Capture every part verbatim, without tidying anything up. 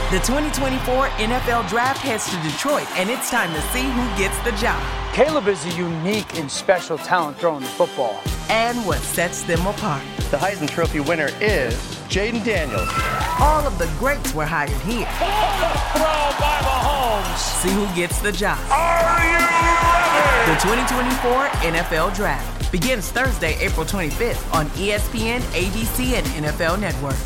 The twenty twenty-four N F L Draft heads to Detroit, and it's time to see who gets the job. Caleb is a unique and special talent throwing the football. And what sets them apart. The Heisman Trophy winner is Jayden Daniels. All of the greats were hired here. Throw by Mahomes. See who gets the job. Are you ready? The twenty twenty-four N F L Draft begins Thursday, April twenty-fifth on E S P N, A B C, and N F L Network.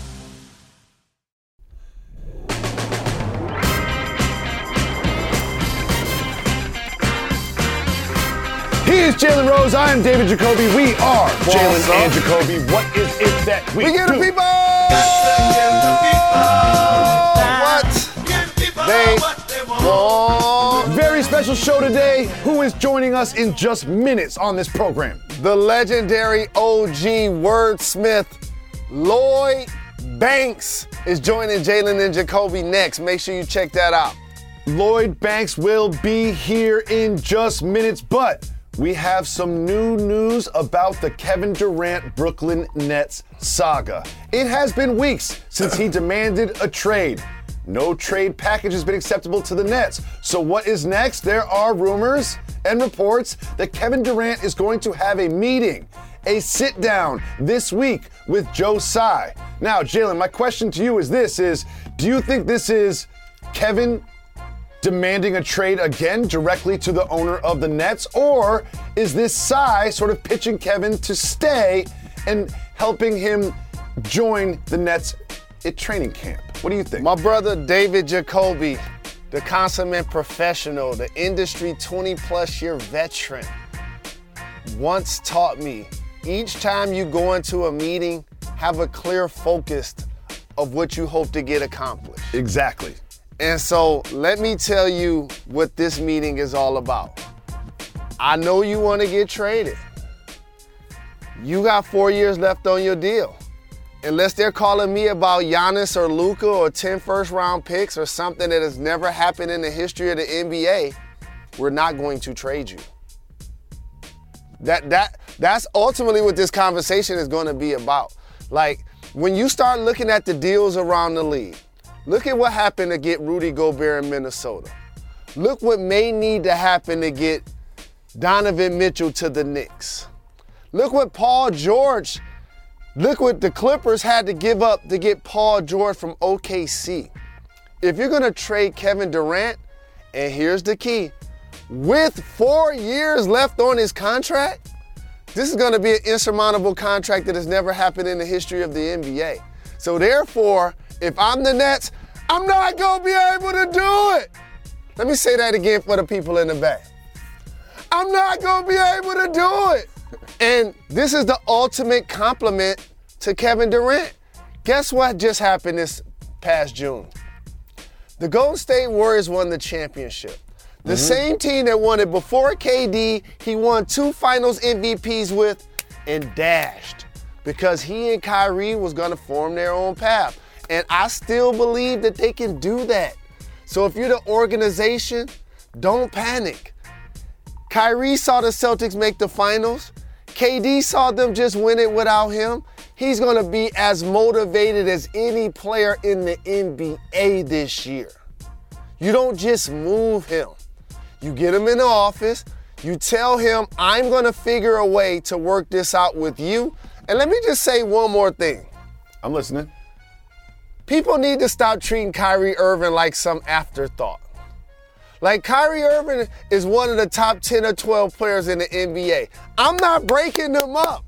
He is Jalen Rose. I am David Jacoby. We are Jalen and Jacoby. What is it that we, we get do? the people? What? People they want. Very special show today. Who is joining us in just minutes on this program? The legendary O G wordsmith, Lloyd Banks, is joining Jalen and Jacoby next. Make sure you check that out. Lloyd Banks will be here in just minutes, but we have some new news about the Kevin Durant Brooklyn Nets saga. It has been weeks since he demanded a trade. No trade package has been acceptable to the Nets. So what is next? There are rumors and reports that Kevin Durant is going to have a meeting, a sit down this week with Joe Tsai. Now, Jalen, my question to you is this, is do you think this is Kevin demanding a trade again directly to the owner of the Nets, or is this Tsai sort of pitching Kevin to stay and helping him join the Nets at training camp? What do you think? My brother David Jacoby, the consummate professional, the industry twenty plus year veteran, once taught me, each time you go into a meeting, have a clear focus of what you hope to get accomplished. Exactly. And so let me tell you what this meeting is all about. I know you want to get traded. You got four years left on your deal. Unless they're calling me about Giannis or Luka or ten first round picks or something that has never happened in the history of the N B A, we're not going to trade you. That that that's ultimately what this conversation is going to be about. Like, when you start looking at the deals around the league, look at what happened to get Rudy Gobert in Minnesota. Look what may need to happen to get Donovan Mitchell to the Knicks. Look what Paul George, look what the Clippers had to give up to get Paul George from O K C. If you're gonna trade Kevin Durant, and here's the key, with four years left on his contract, this is gonna be an insurmountable contract that has never happened in the history of the N B A. So therefore, if I'm the Nets, I'm not going to be able to do it. Let me say that again for the people in the back. I'm not going to be able to do it. And this is the ultimate compliment to Kevin Durant. Guess what just happened this past June? The Golden State Warriors won the championship. The mm-hmm. same team that won it before K D, he won two finals M V Ps with and dashed because he and Kyrie was going to form their own path. And I still believe that they can do that. So if you're the organization, don't panic. Kyrie saw the Celtics make the finals. K D saw them just win it without him. He's going to be as motivated as any player in the N B A this year. You don't just move him. You get him in the office. You tell him, I'm going to figure a way to work this out with you. And let me just say one more thing. I'm listening. People need to stop treating Kyrie Irving like some afterthought. Like, Kyrie Irving is one of the top ten or twelve players in the N B A. I'm not breaking them up.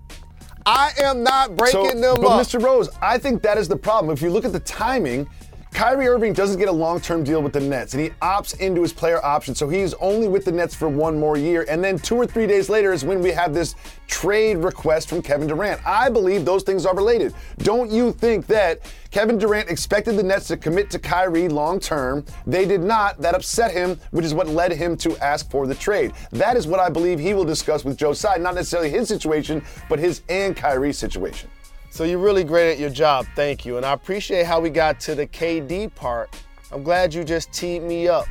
I am not breaking so, them but up. Mister Rose, I think that is the problem. If you look at the timing, Kyrie Irving doesn't get a long-term deal with the Nets, and he opts into his player option, so he's only with the Nets for one more year, and then two or three days later is when we have this trade request from Kevin Durant. I believe those things are related. Don't you think that Kevin Durant expected the Nets to commit to Kyrie long-term? They did not. That upset him, which is what led him to ask for the trade. That is what I believe he will discuss with Joe Tsai, not necessarily his situation, but his and Kyrie's situation. So you're really great at your job, thank you. And I appreciate how we got to the K D part. I'm glad you just teed me up.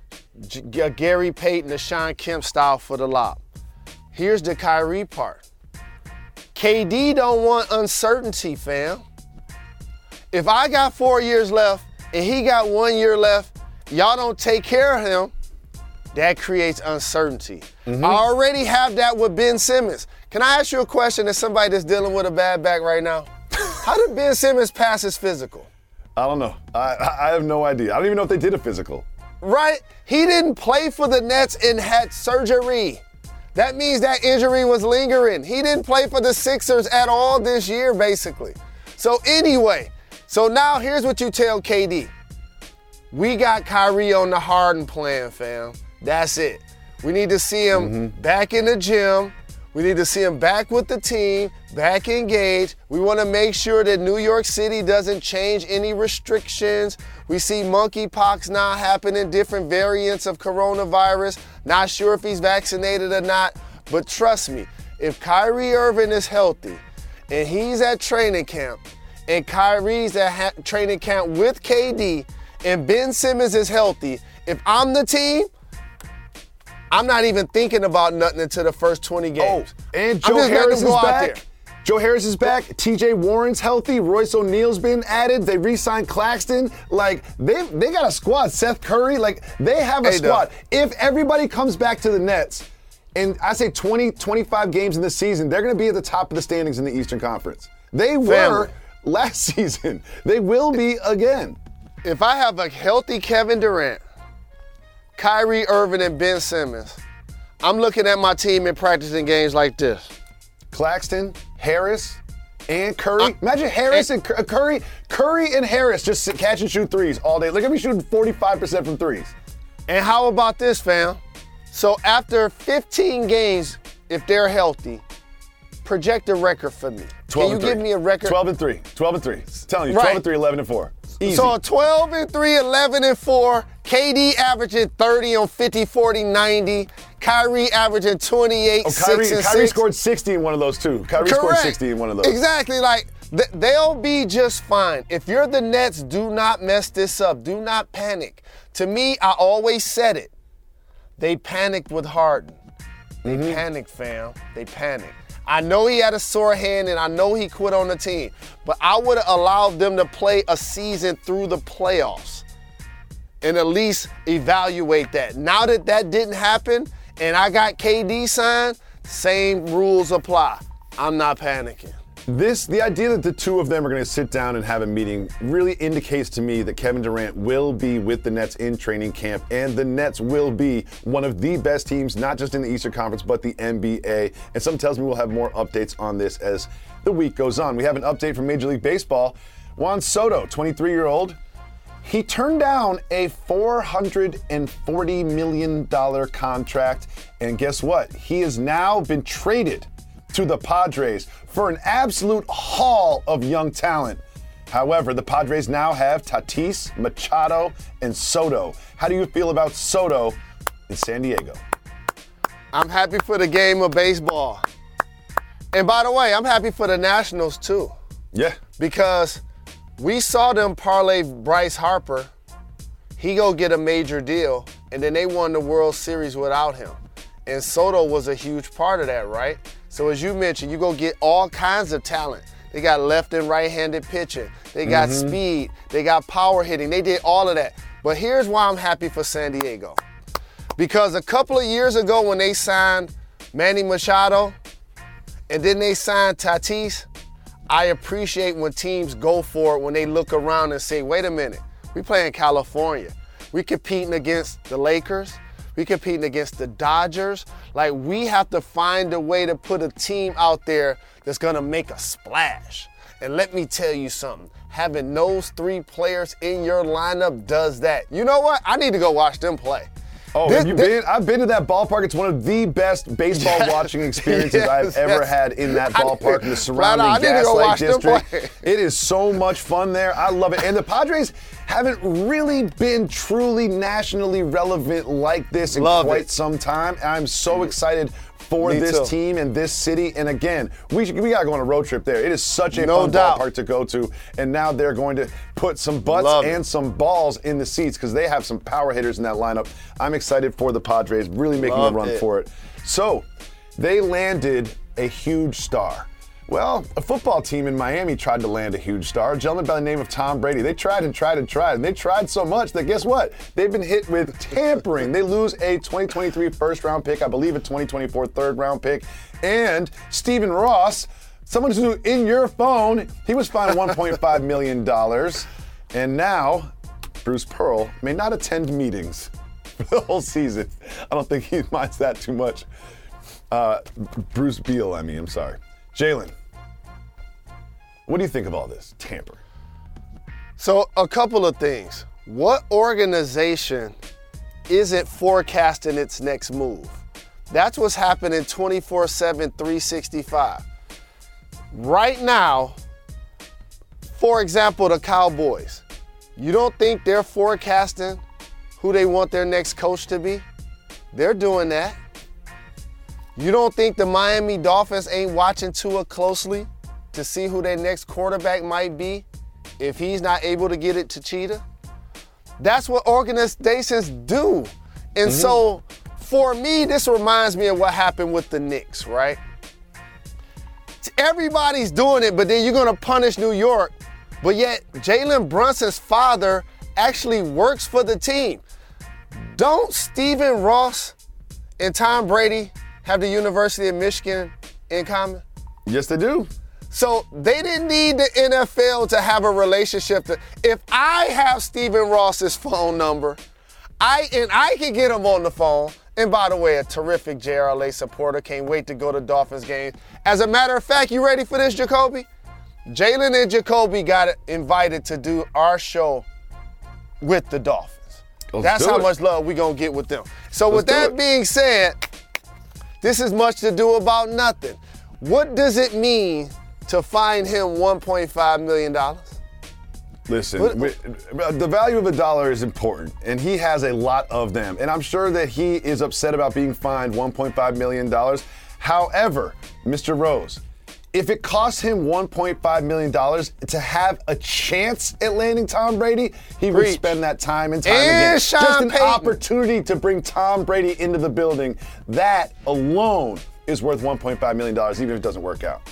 G- Gary Payton, the Sean Kemp style for the lob. Here's the Kyrie part. K D don't want uncertainty, fam. If I got four years left and he got one year left, y'all don't take care of him, that creates uncertainty. Mm-hmm. I already have that with Ben Simmons. Can I ask you a question as somebody that's dealing with a bad back right now? How did Ben Simmons pass his physical? I don't know. I, I have no idea. I don't even know if they did a physical. Right? He didn't play for the Nets and had surgery. That means that injury was lingering. He didn't play for the Sixers at all this year, basically. So anyway, so now here's what you tell K D. We got Kyrie on the Harden plan, fam. That's it. We need to see him mm-hmm. back in the gym. We need to see him back with the team, back engaged. We want to make sure that New York City doesn't change any restrictions. We see monkeypox now happening, different variants of coronavirus. Not sure if he's vaccinated or not, but trust me, if Kyrie Irving is healthy and he's at training camp and Kyrie's at ha- training camp with K D and Ben Simmons is healthy, if I'm the team, I'm not even thinking about nothing until the first twenty games. Oh, and Joe Harris is back. Joe Harris is back. T J Warren's healthy. Royce O'Neal's been added. They re-signed Claxton. Like, they they got a squad. Seth Curry. Like, they have a hey, squad. Doug. If everybody comes back to the Nets, and I say twenty, twenty-five games in this season, they're going to be at the top of the standings in the Eastern Conference. They were Family. last season. They will be again. If I have a healthy Kevin Durant, Kyrie Irving, and Ben Simmons, I'm looking at my team in practicing games like this. Claxton, Harris, and Curry. Uh, Imagine Harris and, and Curry, Curry and Harris just sit, catch and shoot threes all day. Look at me shooting forty-five percent from threes. And how about this, fam? So after fifteen games, if they're healthy, project a record for me. Can you give me a record? twelve and three. twelve and three. I'm telling you, right. twelve and three, eleven and four. Easy. So twelve and three, eleven and four, K D averaging thirty on fifty, forty, ninety, Kyrie averaging twenty-eight, oh, Kyrie, six and Kyrie six. scored sixty in one of those too. Kyrie Correct. scored sixty in one of those. Exactly, like th- they'll be just fine. If you're the Nets, do not mess this up. Do not panic. To me, I always said it. They panicked with Harden. They mm-hmm. panicked, fam. They panicked. I know he had a sore hand and I know he quit on the team, but I would have allowed them to play a season through the playoffs and at least evaluate that. Now that that didn't happen and I got K D signed, same rules apply. I'm not panicking. This, the idea that the two of them are going to sit down and have a meeting really indicates to me that Kevin Durant will be with the Nets in training camp, and the Nets will be one of the best teams, not just in the Eastern Conference, but the N B A. And something tells me we'll have more updates on this as the week goes on. We have an update from Major League Baseball. Juan Soto, twenty-three-year-old, he turned down a four hundred forty million dollars contract, and guess what? He has now been traded to the Padres for an absolute haul of young talent. However, the Padres now have Tatis, Machado, and Soto. How do you feel about Soto in San Diego? I'm happy for the game of baseball. And by the way, I'm happy for the Nationals too. Yeah. Because we saw them parlay Bryce Harper. He go get a major deal, and then they won the World Series without him. And Soto was a huge part of that, right? So as you mentioned, you go get all kinds of talent. They got left and right-handed pitching. They got mm-hmm. speed. They got power hitting. They did all of that. But here's why I'm happy for San Diego. Because a couple of years ago when they signed Manny Machado and then they signed Tatis, I appreciate when teams go for it when they look around and say, wait a minute, we play in California. We competing against the Lakers. We competing against the Dodgers. Like, we have to find a way to put a team out there that's gonna make a splash. And let me tell you something, having those three players in your lineup does that. You know what? I need to go watch them play. Oh, this, have you this, been? I've been to that ballpark. It's one of the best baseball yes, watching experiences yes, I've ever yes. had in that ballpark in the surrounding Gaslight District. It is so much fun there. I love it. And the Padres haven't really been truly nationally relevant like this in love quite it. some time. I'm so excited for Me this too. team and this city. And again, we we got to go on a road trip there. It is such a no fun doubt. ballpark to go to. And now they're going to put some butts Love and it. some balls in the seats because they have some power hitters in that lineup. I'm excited for the Padres, really making Love a run it. for it. So they landed a huge star. Well, a football team in Miami tried to land a huge star, a gentleman by the name of Tom Brady. They tried and tried and tried, and they tried so much that guess what? They've been hit with tampering. They lose a twenty twenty-three first-round pick, I believe a twenty twenty-four third-round pick, and Stephen Ross, someone who's in your phone, he was fined one point five million dollars, and now Bruce Pearl may not attend meetings for the whole season. I don't think he minds that too much. Uh, Bruce Beal, I mean, I'm sorry. Jalen, what do you think of all this tampering? So a couple of things. What organization isn't forecasting its next move? That's what's happening twenty-four seven, three sixty-five. Right now, for example, the Cowboys. You don't think they're forecasting who they want their next coach to be? They're doing that. You don't think the Miami Dolphins ain't watching Tua closely to see who their next quarterback might be if he's not able to get it to Cheetah? That's what organizations do. And mm-hmm. so for me, this reminds me of what happened with the Knicks, right? Everybody's doing it, but then you're going to punish New York. But yet Jalen Brunson's father actually works for the team. Don't Stephen Ross and Tom Brady have the University of Michigan in common? Yes, they do. So they didn't need the N F L to have a relationship. To, if I have Stephen Ross's phone number, I and I can get him on the phone. And by the way, a terrific J R L A supporter. Can't wait to go to Dolphins games. As a matter of fact, you ready for this, Jacoby? Jalen and Jacoby got invited to do our show with the Dolphins. Let's That's how it. much love we gonna get with them. So Let's with that being said, this is much to do about nothing. What does it mean to fine him one point five million dollars? Listen, we, the value of a dollar is important, and he has a lot of them. And I'm sure that he is upset about being fined one point five million dollars. However, Mister Rose, if it costs him one point five million dollars to have a chance at landing Tom Brady, he Preach. would spend that time and time and again. Sean Just an Payton. opportunity to bring Tom Brady into the building. That alone is worth one point five million dollars, even if it doesn't work out.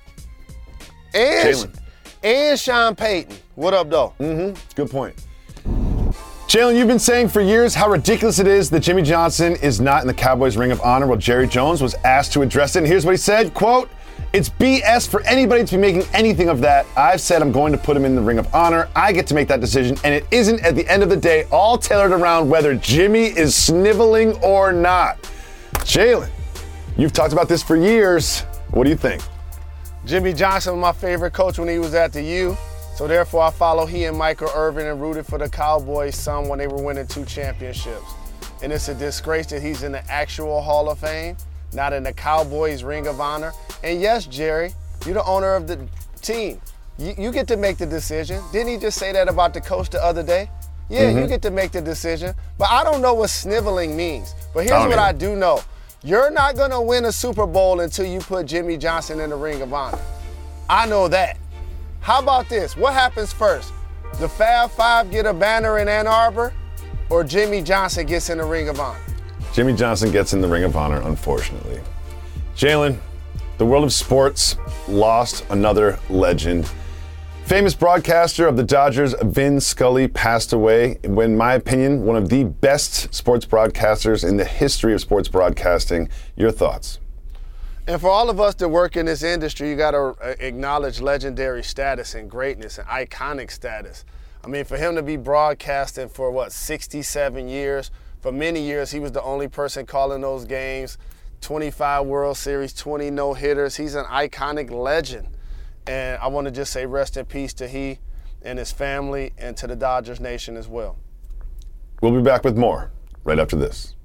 And, Jalen. and Sean Payton. What up, though? Mm-hmm. Good point. Jalen, you've been saying for years how ridiculous it is that Jimmy Johnson is not in the Cowboys' Ring of Honor. Well, Jerry Jones was asked to address it, and here's what he said, quote, "It's B S for anybody to be making anything of that. I've said I'm going to put him in the Ring of Honor. I get to make that decision, and it isn't, at the end of the day, all tailored around whether Jimmy is sniveling or not." Jalen, you've talked about this for years. What do you think? Jimmy Johnson was my favorite coach when he was at the U, so therefore I follow he and Michael Irvin and rooted for the Cowboys some when they were winning two championships. And it's a disgrace that he's in the actual Hall of Fame, not in the Cowboys Ring of Honor. And yes, Jerry, you're the owner of the team. You, you get to make the decision. Didn't he just say that about the coach the other day? Yeah, mm-hmm. you get to make the decision. But I don't know what sniveling means. But here's what I do know. You're not going to win a Super Bowl until you put Jimmy Johnson in the Ring of Honor. I know that. How about this? What happens first? The Fab Five get a banner in Ann Arbor, or Jimmy Johnson gets in the Ring of Honor? Jimmy Johnson gets in the Ring of Honor, unfortunately. Jalen, the world of sports lost another legend. Famous broadcaster of the Dodgers, Vin Scully, passed away. In my opinion, one of the best sports broadcasters in the history of sports broadcasting. Your thoughts? And for all of us that work in this industry, you got to acknowledge legendary status and greatness and iconic status. I mean, for him to be broadcasting for, what, sixty-seven years, for many years, he was the only person calling those games, twenty-five World Series, twenty no-hitters. He's an iconic legend. And I want to just say rest in peace to he and his family and to the Dodgers Nation as well. We'll be back with more right after this.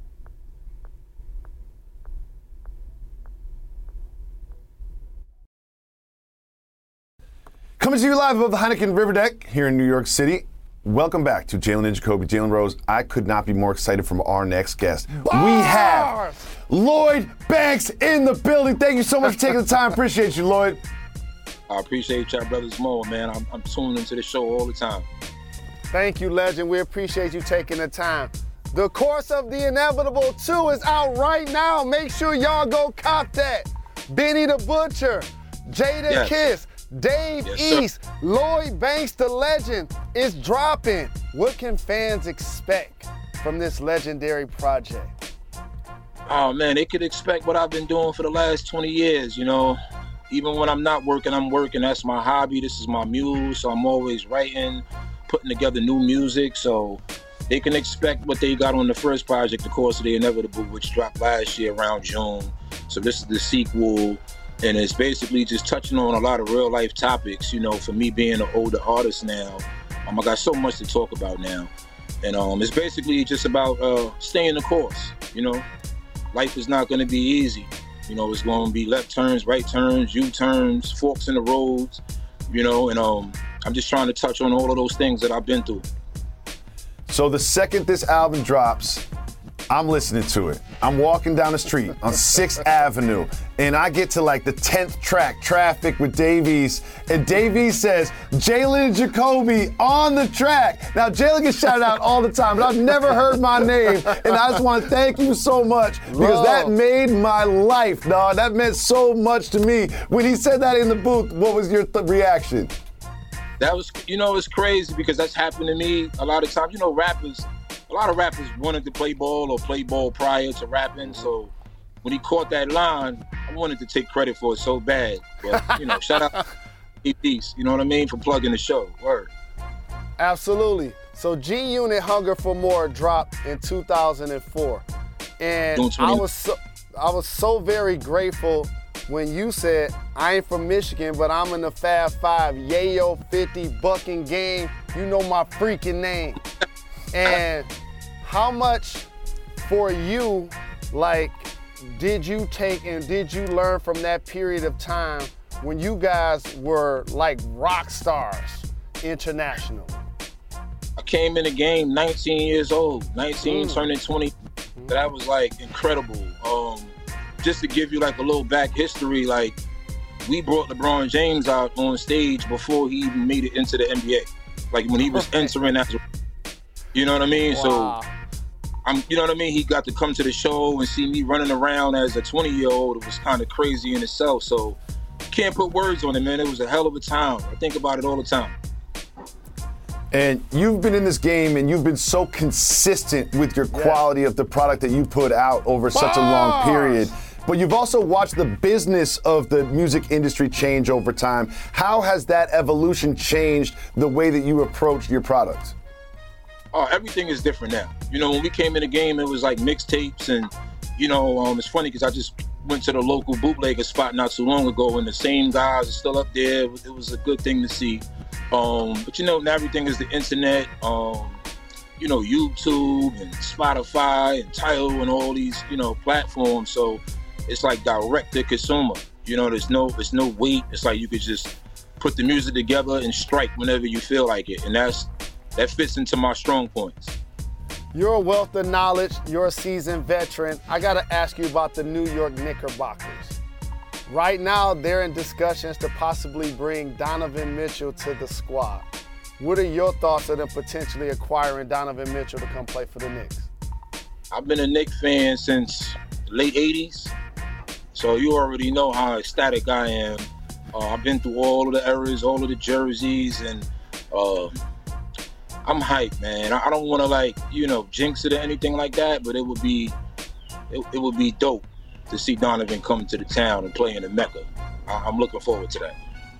Coming to you live above the Heineken River Deck here in New York City. Welcome back to Jalen and Jacoby. Jalen Rose, I could not be more excited from our next guest. Bars! We have Lloyd Banks in the building. Thank you so much for taking the time. Appreciate you, Lloyd. I appreciate y'all brothers more, man. I'm, I'm tuning into the show all the time. Thank you, legend. We appreciate you taking the time. The Course of the Inevitable two is out right now. Make sure y'all go cop that. Benny the Butcher, Jada Yes. Kiss, Dave Yes, sir. East, Lloyd Banks, the legend, is dropping. What can fans expect from this legendary project? Oh man, they could expect what I've been doing for the last twenty years, you know. Even when I'm not working, I'm working. That's my hobby. This is my muse. So I'm always writing, putting together new music. So they can expect what they got on the first project, The Course of the Inevitable, which dropped last year around June. So this is the sequel. And it's basically just touching on a lot of real life topics, you know, for me being an older artist now. Um, I got so much to talk about now. And um, it's basically just about uh, staying the course, you know. Life is not going to be easy. You know, it's going to be left turns, right turns, U-turns, forks in the roads, you know, and um, I'm just trying to touch on all of those things that I've been through. So the second this album drops, I'm listening to it. I'm walking down the street on sixth Avenue, and I get to like the tenth track, Traffic with Dave East, and Dave East says, Jalen and Jacoby on the track. Now, Jalen gets shouted out all the time, but I've never heard my name, and I just want to thank you so much because Love. that made my life, dog. That meant so much to me. When he said that in the booth, what was your th- reaction? That was, you know, it's crazy because that's happened to me a lot of times. You know, rappers, a lot of rappers wanted to play ball or play ball prior to rapping. So when he caught that line, I wanted to take credit for it so bad. But, you know, shout out to Peace, you know what I mean, for plugging the show. Word. Absolutely. So G-Unit Hunger for More dropped in two thousand four. And I was so, I was so very grateful when you said, I ain't from Michigan, but I'm in the Fab Five, Yayo, fifty, Bucking Game, you know my freaking name. And how much for you, like, did you take and did you learn from that period of time when you guys were like rock stars internationally? I came in the game nineteen years old, nineteen Mm. turning twenty. That was like incredible. Um, just to give you like a little back history, like we brought LeBron James out on stage before he even made it into the N B A. Like when he was entering as a, you know what I mean? Wow. So I'm, you know what I mean? He got to come to the show and see me running around as a twenty year old. It was kind of crazy in itself. So can't put words on it, man. It was a hell of a time. I think about it all the time. And you've been in this game and you've been so consistent with your quality of the product that you put out over such a long period. But you've also watched the business of the music industry change over time. How has that evolution changed the way that you approach your product? Oh, everything is different now. You know, when we came in the game, it was like mixtapes and, you know, um, it's funny because I just went to the local bootlegger spot not too long ago and the same guys are still up there. It was a good thing to see. Um, but you know, now everything is the internet, um, you know, YouTube and Spotify and Tidal and all these, you know, platforms. So it's like direct to consumer. You know, there's no, there's no wait. It's like you could just put the music together and strike whenever you feel like it. And that's, that fits into my strong points. You're a wealth of knowledge. You're a seasoned veteran. I got to ask you about the New York Knickerbockers. Right now, they're in discussions to possibly bring Donovan Mitchell to the squad. What are your thoughts of them potentially acquiring Donovan Mitchell to come play for the Knicks? I've been a Knicks fan since the late eighties, so you already know how ecstatic I am. Uh, I've been through all of the eras, all of the jerseys, and uh, I'm hyped, man. I don't want to, like, you know, jinx it or anything like that, but it would be, it, it would be dope to see Donovan come to the town and play in the Mecca. I, I'm looking forward to that.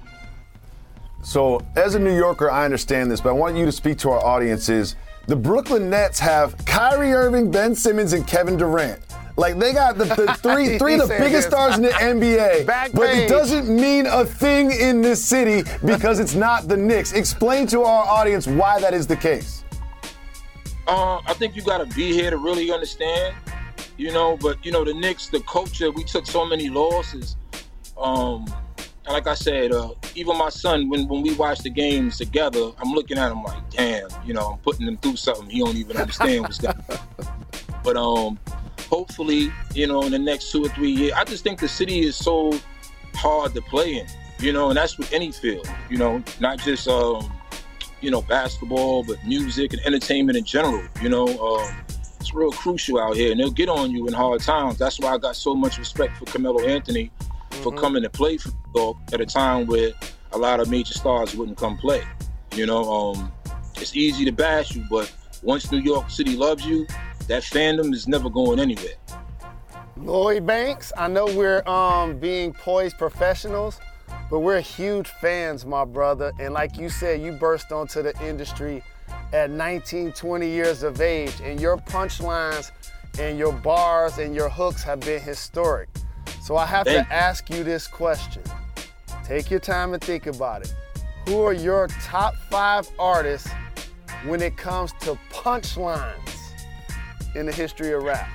So, as a New Yorker, I understand this, but I want you to speak to our audiences. The Brooklyn Nets have Kyrie Irving, Ben Simmons, and Kevin Durant. Like, they got the, the three three of the biggest stars in the N B A. Back but page. it doesn't mean a thing in this city because it's not the Knicks. Explain to our audience why that is the case. Uh, I think you got to be here to really understand, you know, but, you know, the Knicks, the culture, we took so many losses. Um, and like I said, uh, even my son, when, when we watch the games together, I'm looking at him like, damn, you know, I'm putting him through something he don't even understand what's going on. But um, hopefully, you know, in the next two or three years, I just think the city is so hard to play in, you know, and that's with any field, you know, not just, um, you know, basketball, but music and entertainment in general, you know. Um, it's real crucial out here, and they'll get on you in hard times. That's why I got so much respect for Carmelo Anthony. for coming to play for New York at a time where a lot of major stars wouldn't come play. You know, um, it's easy to bash you, but once New York City loves you, that fandom is never going anywhere. Lloyd Banks, I know we're um, being poised professionals, but we're huge fans, my brother. And like you said, you burst onto the industry at nineteen, twenty years of age, and your punchlines and your bars and your hooks have been historic. So I have Thank to ask you this question. Take your time and think about it. Who are your top five artists when it comes to punchlines in the history of rap?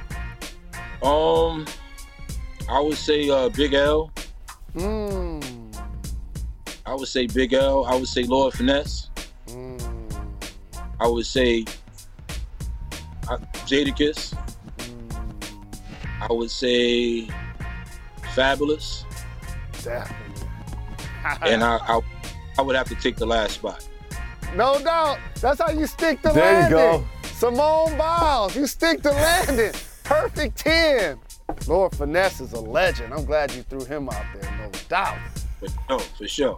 Um, I would say uh, Big L. Hmm. I would say Big L. I would say Lord Finesse. Mm. I would say uh, Jadakiss. Mm. I would say Fabulous. Definitely. And I, I I would have to take the last spot. No doubt. That's how you stick to There you landing. go. Simone Biles, you stick to landing. Perfect ten. Lord Finesse is a legend. I'm glad you threw him out there, no doubt. But no, for sure.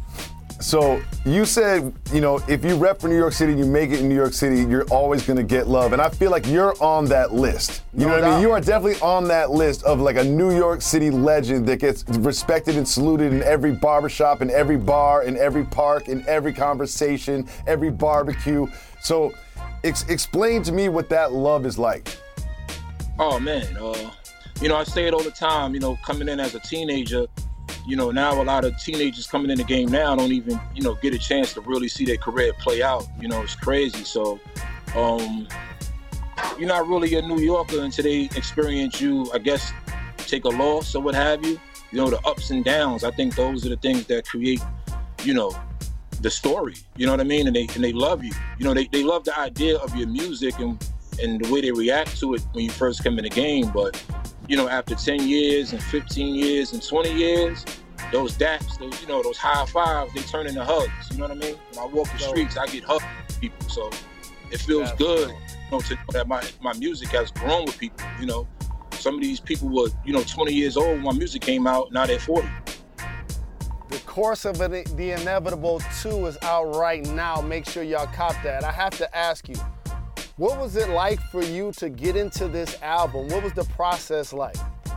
So you said, you know, if you rep for New York City, you make it in New York City, you're always going to get love. And I feel like you're on that list. You No know what I doubt. mean? You are definitely on that list of like a New York City legend that gets respected and saluted in every barbershop, in every bar, in every park, in every conversation, every barbecue. So ex- explain to me what that love is like. Oh man, uh, you know, I say it all the time, you know, coming in as a teenager, you know, now a lot of teenagers coming in the game now don't even, you know, get a chance to really see their career play out. You know, it's crazy. So, um, you're not really a New Yorker until they experience you, I guess, take a loss or what have you. You know, the ups and downs, I think those are the things that create, you know, the story, you know what I mean? And they and they love you. You know, they, they love the idea of your music and, and the way they react to it when you first come in the game. But, you know, after ten years and fifteen years and twenty years, those daps, those, you know, those high fives, they turn into hugs. You know what I mean? When I walk the streets, I get hugged from people. So it feels good, you know, to know that my, my music has grown with people, you know. Some of these people were, you know, twenty years old when my music came out, now they're forty. The Course of it, The Inevitable two is out right now. Make sure y'all cop that. I have to ask you, what was it like for you to get into this album? What was the process like?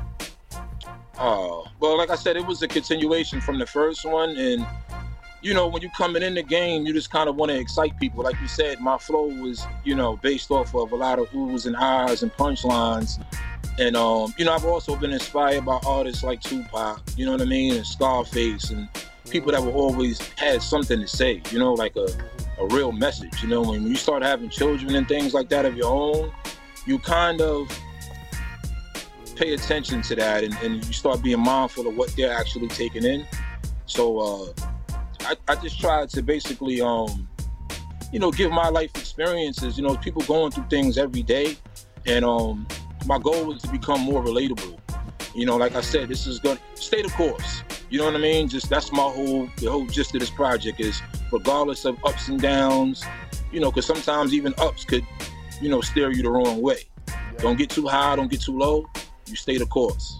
Oh, well, like I said, it was a continuation from the first one. And, you know, when you're coming in the game, you just kind of want to excite people. Like you said, my flow was, you know, based off of a lot of oohs and ahs and punchlines. And, um, you know, I've also been inspired by artists like Tupac, you know what I mean, and Scarface, and people that were always had something to say, you know, like a, a real message. You know, when you start having children and things like that of your own, you kind of pay attention to that, and, and you start being mindful of what they're actually taking in. So uh, I, I just tried to basically, um, you know, give my life experiences. You know, people going through things every day, and um, my goal was to become more relatable. You know, like I said, this is going to stay the course. You know what I mean? Just that's my whole, the whole gist of this project is, regardless of ups and downs, you know, because sometimes even ups could, you know, steer you the wrong way. Yeah. Don't get too high, don't get too low. You stay the course.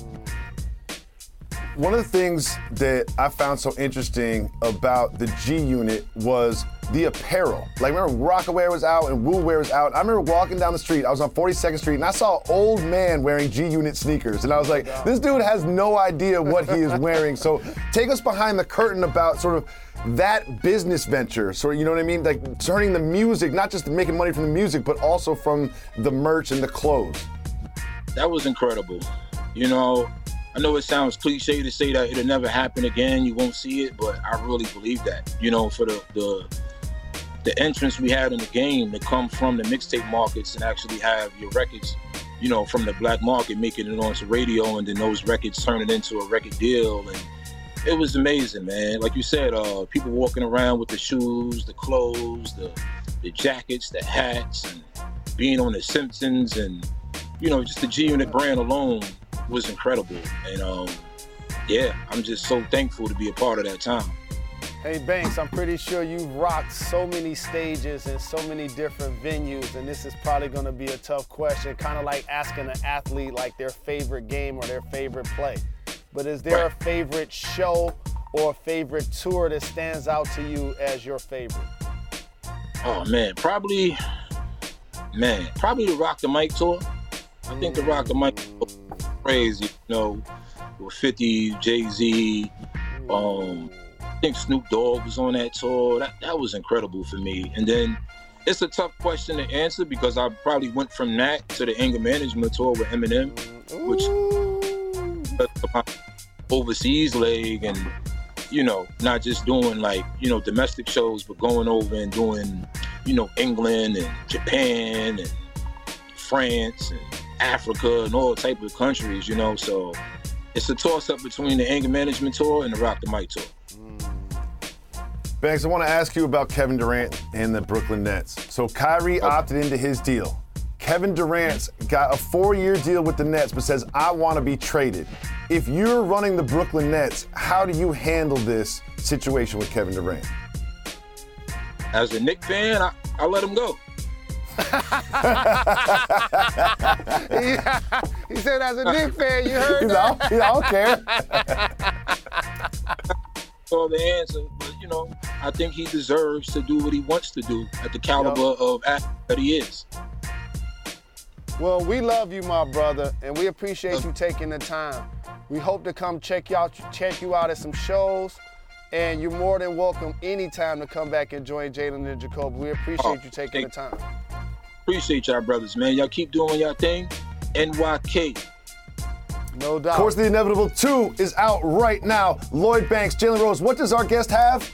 One of the things that I found so interesting about the G Unit was the apparel. Like, remember Rockaware was out and Wu Wear was out. I remember walking down the street, I was on forty-second Street, and I saw an old man wearing G Unit sneakers. And I was like, this dude has no idea what he is wearing. So take us behind the curtain about sort of that business venture. So, you know what I mean? Like turning the music, not just making money from the music, but also from the merch and the clothes. That was incredible. You know, I know it sounds cliche to say that it'll never happen again, you won't see it, but I really believe that. You know, for the the, the entrance we had in the game to come from the mixtape markets and actually have your records, you know, from the black market, making it onto radio, and then those records turning into a record deal. And it was amazing, man. Like you said, uh, people walking around with the shoes, the clothes, the, the jackets, the hats, and being on The Simpsons, and, you know, just the G Unit brand alone was incredible. And um, yeah, I'm just so thankful to be a part of that time. Hey Banks, I'm pretty sure you've rocked so many stages and so many different venues, and this is probably gonna be a tough question, kind of like asking an athlete like their favorite game or their favorite play. but is there Right. a favorite show or a favorite tour that stands out to you as your favorite? Oh man, probably, man, probably the Rock the Mic tour. I think the Rock the Mic tour was crazy, you know, with fifty, Jay-Z, um, I think Snoop Dogg was on that tour. That that was incredible for me. And then it's a tough question to answer because I probably went from that to the Anger Management tour with Eminem, which was my overseas leg, and you know, not just doing like, you know, domestic shows, but going over and doing, you know, England and Japan and France and Africa and all type of countries, you know. So it's a toss-up between the Anger Management tour and the Rock the Mic tour. Banks, I want to ask you about Kevin Durant and the Brooklyn Nets. So Kyrie Okay. opted into his deal. Kevin Durant's got a four-year deal with the Nets, but says, I want to be traded. If you're running the Brooklyn Nets, how do you handle this situation with Kevin Durant? As a Knicks fan, I, I let him go. Yeah, he said, as a Knicks fan, you heard He's that? out. He's out, I don't care. So the answer, but you know, I think he deserves to do what he wants to do at the caliber Yep. of athlete that he is. Well, we love you, my brother, and we appreciate you taking the time. We hope to come check you out, check you out at some shows, and you're more than welcome anytime to come back and join Jalen and Jacoby. We appreciate Oh, you taking the thank- time. Appreciate y'all brothers, man. Y'all keep doing y'all thing. N Y K. No doubt. Course of the Inevitable two is out right now. Lloyd Banks, Jalen Rose, what does our guest have?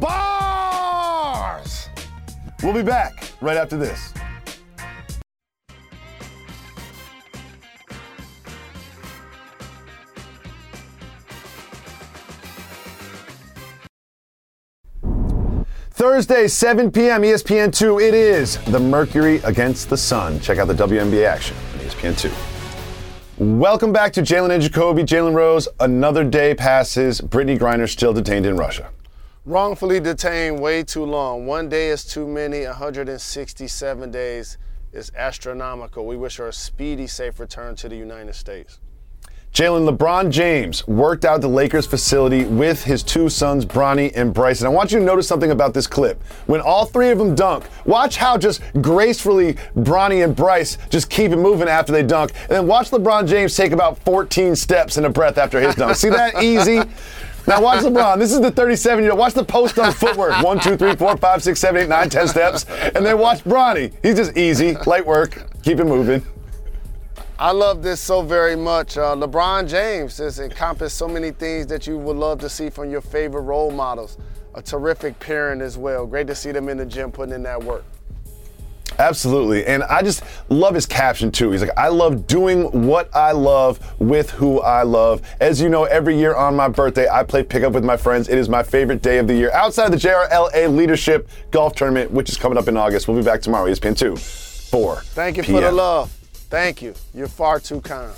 Bars! We'll be back right after this. Thursday, seven p.m., E S P N two. It is the Mercury against the Sun. Check out the W N B A action on E S P N two. Welcome back to Jalen and Jacoby. Jalen Rose, another day passes. Brittany Griner still detained in Russia. Wrongfully detained way too long. One day is too many. one hundred sixty-seven days is astronomical. We wish her a speedy, safe return to the United States. Jalen, LeBron James worked out at the Lakers facility with his two sons, Bronny and Bryson. I want you to notice something about this clip. When all three of them dunk, watch how just gracefully Bronny and Bryce just keep it moving after they dunk. And then watch LeBron James take about fourteen steps in a breath after his dunk. See that? Easy. Now watch LeBron. This is the thirty-seven-year-old. Watch the post-dunk footwork. One, two, three, four, five, six, seven, eight, nine, ten steps. And then watch Bronny. He's just easy, light work, keep it moving. I love this so very much. Uh, LeBron James has encompassed so many things that you would love to see from your favorite role models. A terrific parent as well. Great to see them in the gym putting in that work. Absolutely. And I just love his caption too. He's like, I love doing what I love with who I love. As you know, every year on my birthday, I play pickup with my friends. It is my favorite day of the year outside of the J R L A Leadership Golf Tournament, which is coming up in August. We'll be back tomorrow, E S P N two, four Thank you p m for the love. Thank you. You're far too kind.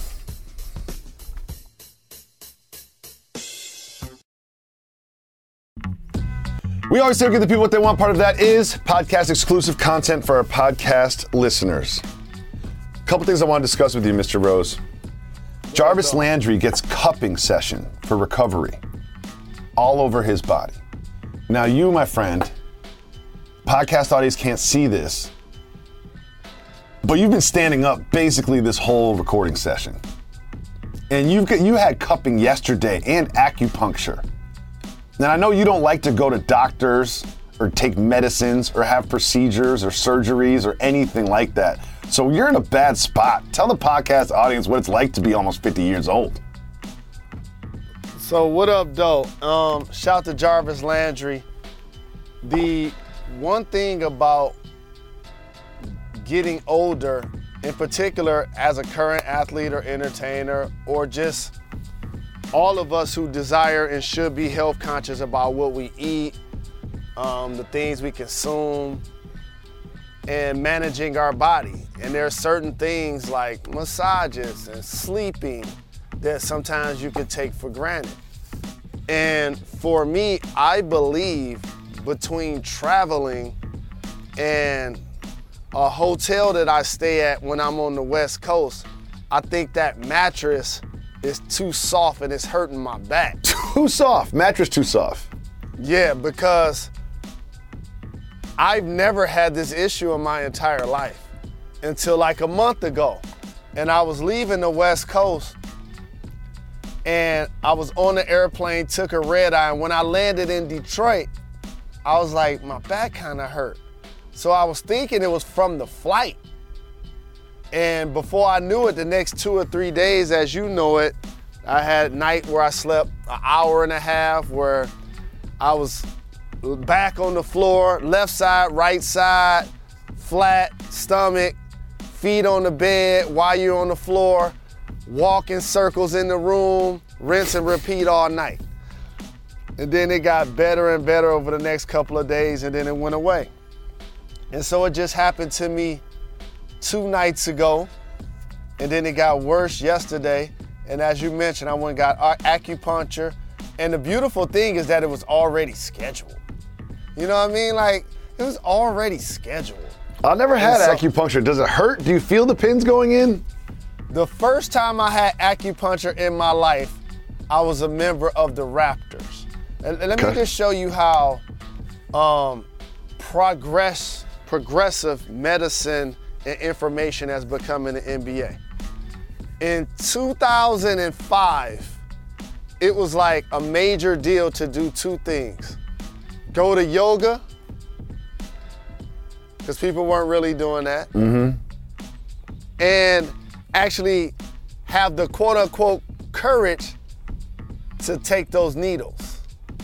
We always say give the people what they want. Part of that is podcast exclusive content for our podcast listeners. A couple things I want to discuss with you, Mister Rose. Jarvis Landry gets cupping session for recovery all over his body. Now you, my friend, podcast audience can't see this, but you've been standing up basically this whole recording session. And you've got, you had cupping yesterday and acupuncture. Now, I know you don't like to go to doctors or take medicines or have procedures or surgeries or anything like that. So you're in a bad spot. Tell the podcast audience what it's like to be almost fifty years old. So what up, though? Um, shout to Jarvis Landry. The one thing about getting older, in particular as a current athlete or entertainer, or just all of us who desire and should be health conscious about what we eat, um, the things we consume, and managing our body. And there are certain things like massages and sleeping that sometimes you can take for granted. And for me, I believe between traveling and a hotel that I stay at when I'm on the West Coast, I think that mattress is too soft and it's hurting my back. Too soft. Mattress too soft. Yeah, because I've never had this issue in my entire life until like a month ago. And I was leaving the West Coast and I was on the airplane, took a red eye, and when I landed in Detroit, I was like, my back kind of hurt. So I was thinking it was from the flight. And before I knew it, the next two or three days, as you know it, I had a night where I slept an hour and a half, where I was back on the floor, left side, right side, flat stomach, feet on the bed while you're on the floor, walk in circles in the room, rinse and repeat all night. And then it got better and better over the next couple of days, and then it went away. And so it just happened to me two nights ago, and then it got worse yesterday. And as you mentioned, I went and got acupuncture. And the beautiful thing is that it was already scheduled. You know what I mean? Like, it was already scheduled. I never had so, acupuncture. Does it hurt? Do you feel the pins going in? The first time I had acupuncture in my life, I was a member of the Raptors. And, and let okay. me just show you how um, progress, progressive medicine and information has become in the N B A. In two thousand five, it was like a major deal to do two things. Go to yoga, because people weren't really doing that. Mm-hmm. And actually have the quote unquote courage to take those needles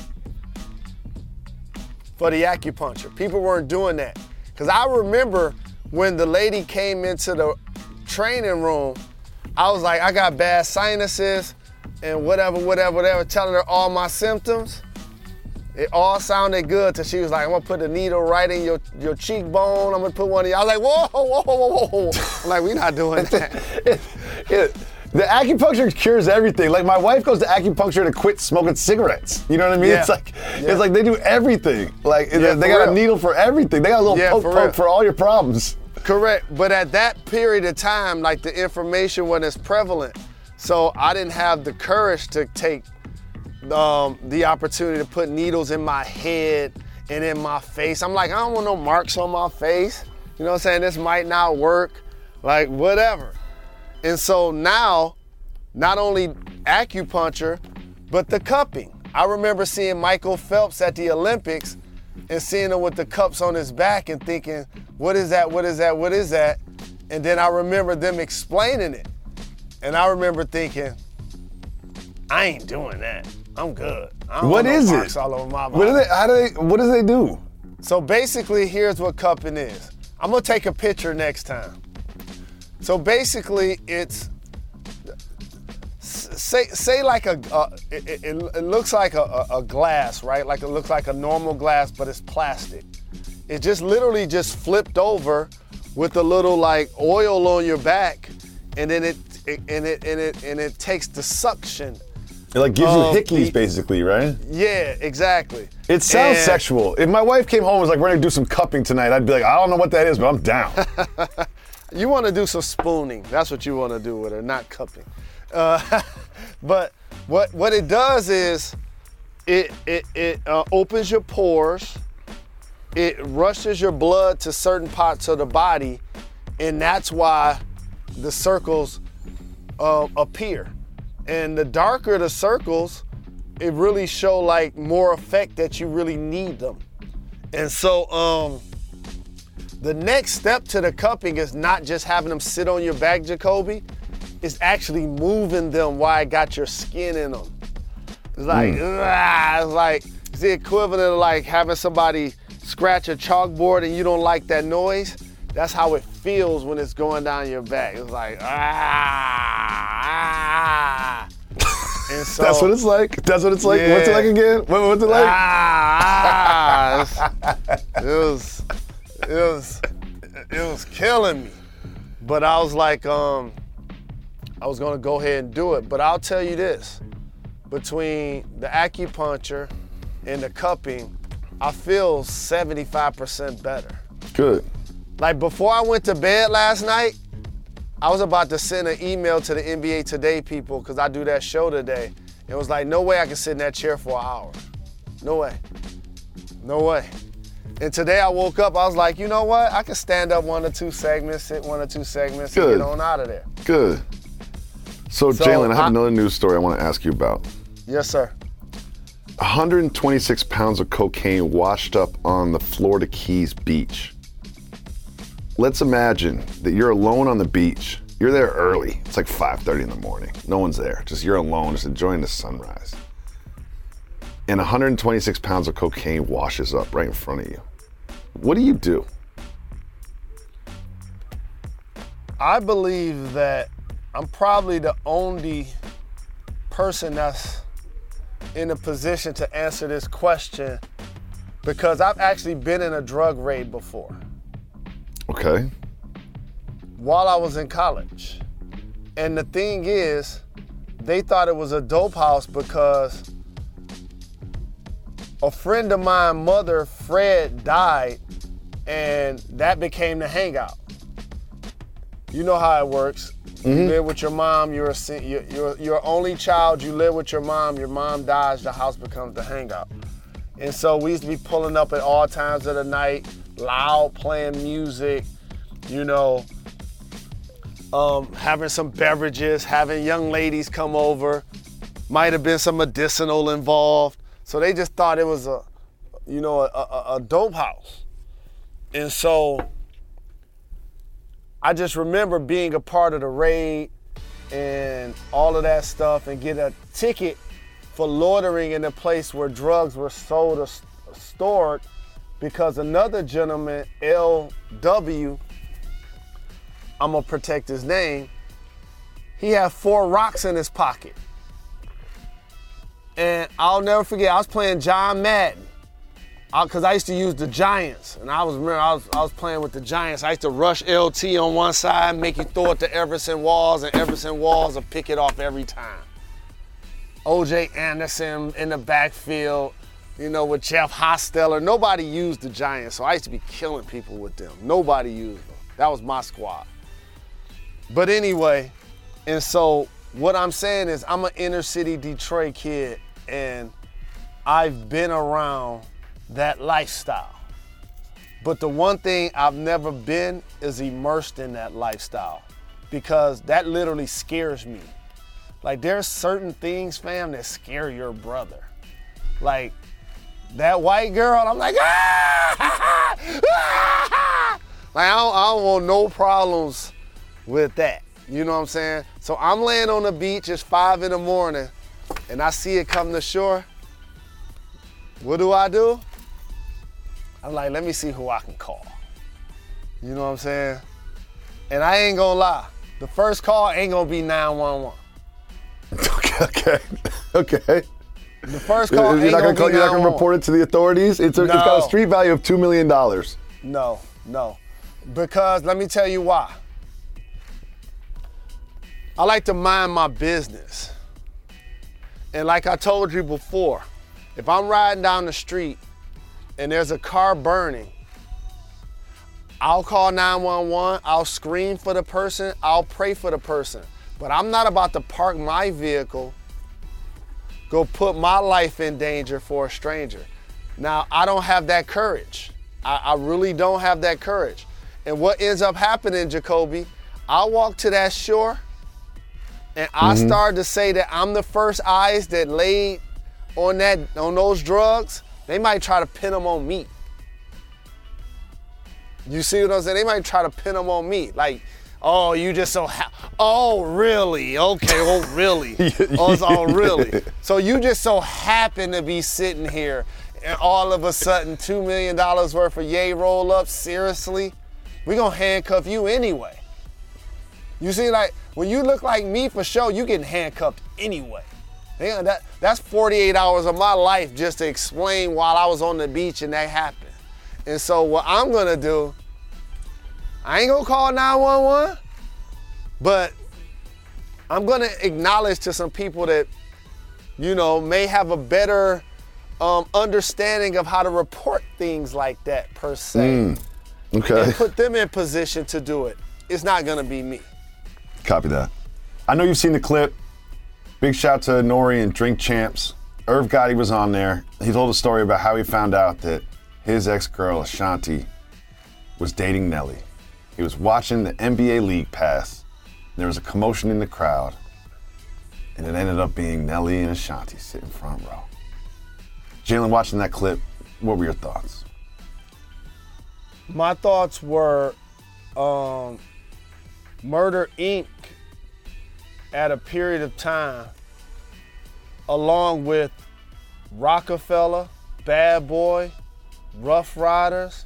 for the acupuncture. People weren't doing that. Because I remember when the lady came into the training room, I was like, I got bad sinuses and whatever, whatever, whatever, telling her all my symptoms. It all sounded good till she was like, I'm gonna put a needle right in your, your cheekbone. I'm gonna put one in your, I was like, whoa, whoa, whoa, whoa, whoa. I'm like, we're not doing that. it, it, the acupuncture cures everything. Like, my wife goes to acupuncture to quit smoking cigarettes. You know what I mean? Yeah. It's like Yeah. it's like they do everything. Like, Yeah, they for got a real. needle for everything. They got a little Yeah, poke for poke real. for all your problems. Correct, but at that period of time, like, the information wasn't as prevalent. So I didn't have the courage to take um, the opportunity to put needles in my head and in my face. I'm like, I don't want no marks on my face. You know what I'm saying? This might not work, like, whatever. And so now, not only acupuncture, but the cupping. I remember seeing Michael Phelps at the Olympics and seeing him with the cups on his back and thinking, what is that, what is that, what is that? And then I remember them explaining it. And I remember thinking, I ain't doing that. I'm good. I don't What want no is marks it? all over my body. What do they? How do they? What do they do? So basically, here's what cupping is. I'm gonna take a picture next time. So basically, it's say say like a uh, it, it, it looks like a, a, a glass, right? Like it looks like a normal glass, but it's plastic. It just literally just flipped over with a little like oil on your back, and then it, it and it and it and it takes the suction. It like gives Um, you hickeys, the- basically, right? Yeah, exactly. It sounds And- sexual. If my wife came home and was like, we're gonna do some cupping tonight, I'd be like, I don't know what that is, but I'm down. You want to do some spooning. That's what you want to do with her, not cupping. Uh, but what what it does is it it it uh, opens your pores. It rushes your blood to certain parts of the body, and that's why the circles uh, appear. And the darker the circles, it really show like more effect that you really need them. And so um, the next step to the cupping is not just having them sit on your back, Jacoby. It's actually moving them while I got your skin in them. It's like, ah, it's like, it's the equivalent of like having somebody scratch a chalkboard and you don't like that noise. That's how it feels when it's going down your back. It's like, ah, ah. And so, That's what it's like. That's what it's like. What's it Yeah. like again? What, what's it like? Ah, ah. It was, it was, it was killing me. But I was like, um, I was gonna go ahead and do it. But I'll tell you this, between the acupuncture and the cupping, I feel seventy-five percent better. Good. Like before I went to bed last night, I was about to send an email to the N B A Today people because I do that show today. It was like, no way I can sit in that chair for an hour. No way. No way. And today I woke up, I was like, you know what? I can stand up one or two segments, sit one or two segments, Good. and get on out of there. Good. So, So, Jalen, I have I- another news story I want to ask you about. Yes, sir. one hundred twenty-six pounds of cocaine washed up on the Florida Keys beach. Let's imagine that you're alone on the beach. You're there early. It's like five thirty in the morning. No one's there. Just you're alone, just enjoying the sunrise. And one hundred twenty-six pounds of cocaine washes up right in front of you. What do you do? I believe that I'm probably the only person that's in a position to answer this question because I've actually been in a drug raid before Okay. while I was in college. And the thing is, they thought it was a dope house because a friend of mine, mother, Fred, died, and that became the hangout. You know how it works. You live with your mom, you're a sin- you're, you're you're only child, you live with your mom, your mom dies, the house becomes the hangout. And so we used to be pulling up at all times of the night, loud, playing music, you know, um, having some beverages, having young ladies come over, might have been some medicinal involved. So they just thought it was a, you know, a, a, a dope house. And so I just remember being a part of the raid and all of that stuff and get a ticket for loitering in a place where drugs were sold or s- stored because another gentleman, L W, I'm gonna protect his name, he had four rocks in his pocket. And I'll never forget, I was playing John Madden. Because I, I used to use the Giants, and I was remember I was I was playing with the Giants. I used to rush L T on one side, make you throw it to Everson Walls, and Everson Walls will pick it off every time. O J Anderson in the backfield, you know, with Jeff Hosteller. Nobody used the Giants, so I used to be killing people with them. Nobody used them. That was my squad. But anyway, and so what I'm saying is I'm an inner city Detroit kid, and I've been around that lifestyle. But the one thing I've never been is immersed in that lifestyle because that literally scares me. Like there's certain things, fam, that scare your brother. Like that white girl, I'm like, ah! Ah! Like I don't, I don't want no problems with that. You know what I'm saying? So I'm laying on the beach, it's five in the morning, and I see it come to shore. What do I do? I'm like, let me see who I can call. You know what I'm saying? And I ain't gonna lie, the first call ain't gonna be nine one one. Okay, okay, okay. The first call You're ain't not gonna gonna call, be you're not gonna nine one one. report it to the authorities? It's, a, it's got No. a street value of two million dollars. No, no. Because let me tell you why. I like to mind my business. And like I told you before, if I'm riding down the street and there's a car burning, I'll call nine one one, I'll scream for the person, I'll pray for the person. But I'm not about to park my vehicle, go put my life in danger for a stranger. Now, I don't have that courage. I, I really don't have that courage. And what ends up happening, Jacoby, I walk to that shore and I Mm-hmm. start to say that I'm the first eyes that laid on that on those drugs, they might try to pin them on me. You see what I'm saying? They might try to pin them on me. Like, oh, you just so ha- oh, really? Okay, oh, really? oh, it's all really. So you just so happen to be sitting here and all of a sudden two million dollars worth of yay roll up, seriously? We gonna handcuff you anyway. You see, like, when you look like me for sure, you getting handcuffed anyway. Yeah, that, that's forty-eight hours of my life just to explain while I was on the beach and that happened. And so what I'm gonna do, I ain't gonna call nine one one, but I'm gonna acknowledge to some people that, you know, may have a better um, understanding of how to report things like that per se. Okay. And put them in position to do it. It's not gonna be me. Copy that. I know you've seen the clip. Big shout to Nori and Drink Champs. Irv Gotti was on there. He told a story about how he found out that his ex-girl, Ashanti, was dating Nelly. He was watching the N B A League Pass. There was a commotion in the crowd, and it ended up being Nelly and Ashanti sitting front row. Jalen, watching that clip, what were your thoughts? My thoughts were um, Murder, Incorporated at a period of time, along with Rockefeller, Bad Boy, Rough Riders,